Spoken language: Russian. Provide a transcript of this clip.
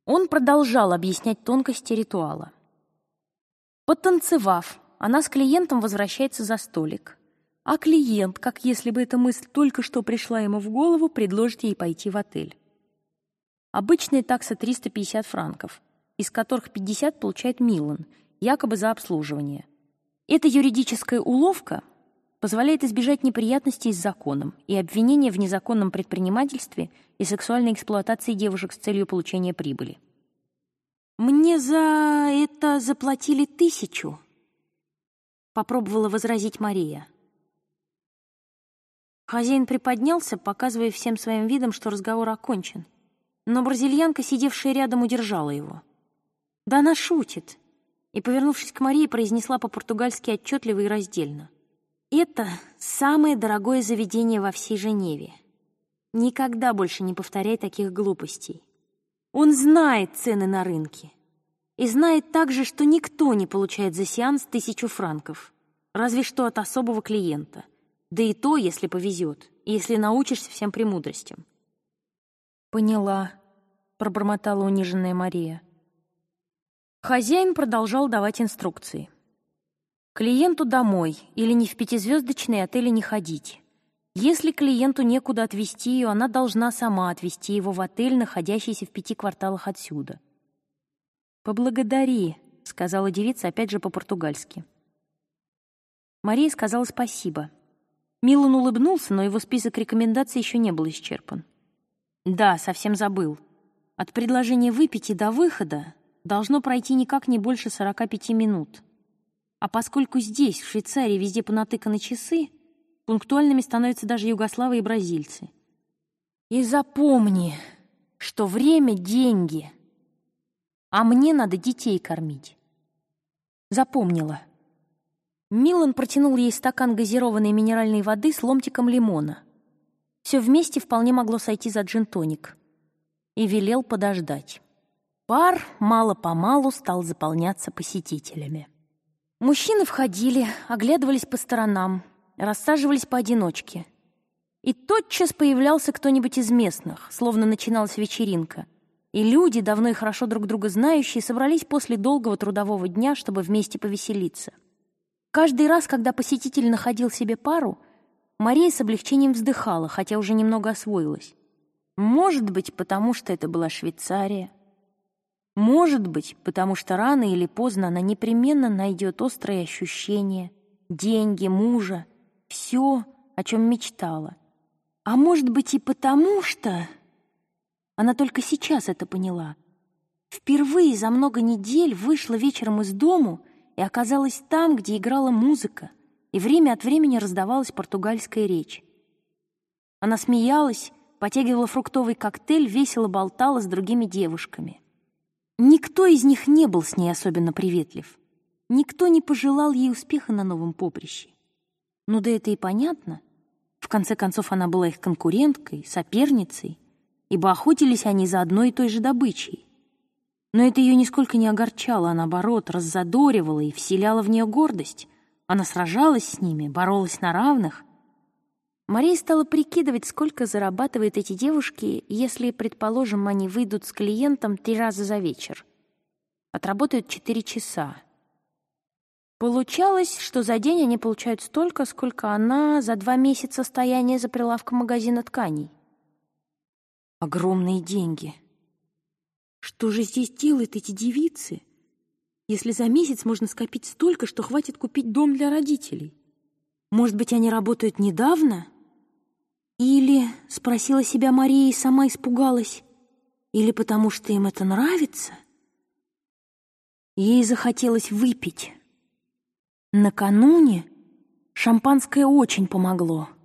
Он продолжал объяснять тонкости ритуала. Потанцевав, она с клиентом возвращается за столик, а клиент, как если бы эта мысль только что пришла ему в голову, предложит ей пойти в отель. Обычная такса 350 франков, из которых 50 получает Милан, якобы за обслуживание. Эта юридическая уловка позволяет избежать неприятностей с законом и обвинения в незаконном предпринимательстве и сексуальной эксплуатации девушек с целью получения прибыли. «Мне за это заплатили 1000», — попробовала возразить Мария. Хозяин приподнялся, показывая всем своим видом, что разговор окончен. Но бразильянка, сидевшая рядом, удержала его. «Да она шутит», и, повернувшись к Марии, произнесла по-португальски отчетливо и раздельно. «Это самое дорогое заведение во всей Женеве. Никогда больше не повторяй таких глупостей. Он знает цены на рынке. И знает также, что никто не получает за сеанс 1000 франков, разве что от особого клиента. Да и то, если повезет, если научишься всем премудростям». «Поняла», — пробормотала униженная Мария. Хозяин продолжал давать инструкции. Клиенту домой или не в 5-звездочные отели не ходить. Если клиенту некуда отвезти ее, она должна сама отвезти его в отель, находящийся в 5 кварталах отсюда. «Поблагодари», — сказала девица опять же по-португальски. Мария сказала спасибо. Милан улыбнулся, но его список рекомендаций еще не был исчерпан. Да, совсем забыл. От предложения выпить и до выхода должно пройти никак не больше 45 минут. А поскольку здесь, в Швейцарии, везде понатыканы часы, пунктуальными становятся даже югославы и бразильцы. И запомни, что время — деньги, а мне надо детей кормить. Запомнила. Милан протянул ей стакан газированной минеральной воды с ломтиком лимона. Все вместе вполне могло сойти за джин-тоник. И велел подождать. Бар мало-помалу стал заполняться посетителями. Мужчины входили, оглядывались по сторонам, рассаживались поодиночке. И тотчас появлялся кто-нибудь из местных, словно начиналась вечеринка. И люди, давно и хорошо друг друга знающие, собрались после долгого трудового дня, чтобы вместе повеселиться. Каждый раз, когда посетитель находил себе пару, Мария с облегчением вздыхала, хотя уже немного освоилась. Может быть, потому что это была Швейцария. Может быть, потому что рано или поздно она непременно найдет острые ощущения, деньги, мужа, все, о чем мечтала. А может быть и потому что... Она только сейчас это поняла. Впервые за много недель вышла вечером из дому и оказалась там, где играла музыка, и время от времени раздавалась португальская речь. Она смеялась, потягивала фруктовый коктейль, весело болтала с другими девушками. Никто из них не был с ней особенно приветлив. Никто не пожелал ей успеха на новом поприще. Ну да это и понятно. В конце концов, она была их конкуренткой, соперницей, ибо охотились они за одной и той же добычей. Но это ее нисколько не огорчало, а наоборот, раззадоривало и вселяло в нее гордость. Она сражалась с ними, боролась на равных. Мария стала прикидывать, сколько зарабатывают эти девушки, если, предположим, они выйдут с клиентом 3 раза за вечер. Отработают 4 часа. Получалось, что за день они получают столько, сколько она за 2 месяца стояния за прилавком магазина тканей. Огромные деньги. Что же здесь делают эти девицы, если за месяц можно скопить столько, что хватит купить дом для родителей? Может быть, они работают недавно? Или, спросила себя Мария и сама испугалась, или потому что им это нравится? Ей захотелось выпить. Накануне шампанское очень помогло.